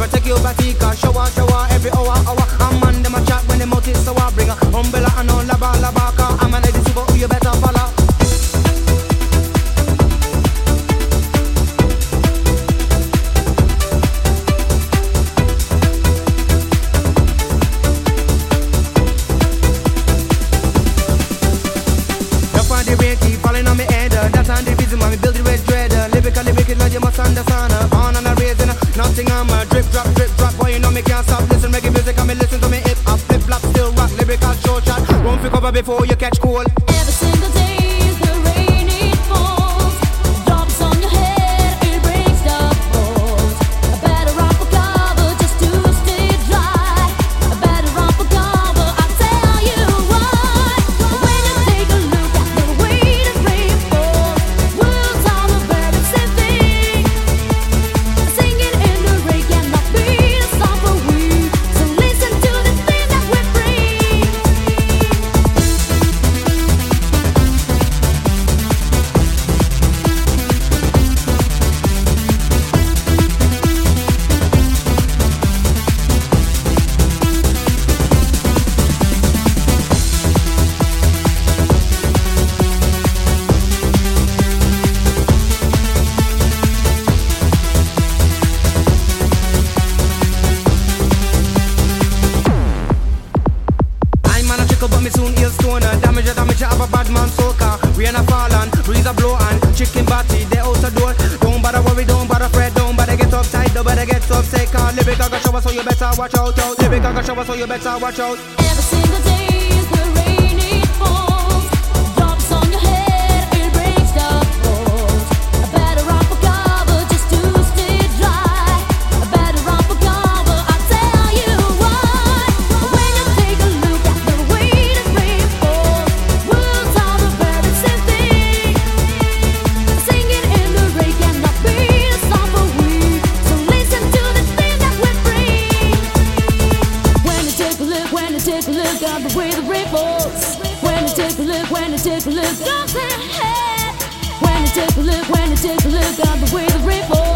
take you back to shower, shower every hour, hour. I'm man them a chat when them out is so I bring a umbrella and on laba, laba. Cause I'm a lady super who you better follow. The rain keep falling on me head. That's on the reason why me build the red dread. Lyrically wicked like you must understand. Born on a raisin, nothing I'm a drip drop. Boy you know me can't stop. Listen reggae music and me listen to me hip hop. Flip flop still rock. Lyrical show shot. Won't pick cover before you catch cold. Every single day is the rain it falls. Drops on your head, it breaks the walls. I better run for cover just to stay dry. I better run for cover, I tell you what. When you take a look at the way the rain falls, words are the very same thing. Singing in the rain cannot be the song for we. So listen to the thing that we bring. I'm man a trickle but me soon heal stone. Damage have a bad man soaker. Rain a fall and breeze a blow and chicken body they out the door. Don't bother worry, don't bother fret, don't bother get uptight, don't bother get upset. Cause lyric I got shower so you better watch out. Lyric I got shower so you better watch out. Every single day is the rain it falls. Drops on your head, it breaks the walls. I better run for cover just to stay dry. I better run for cover, I tell you what. When you take a look at the way the rain falls, words are the very same thing. Singing in the rain cannot be the song for we. So listen to the thing that we bring. When you take a look at the way the rain falls. When you take a look at the head. When you take a look at the way the rain falls.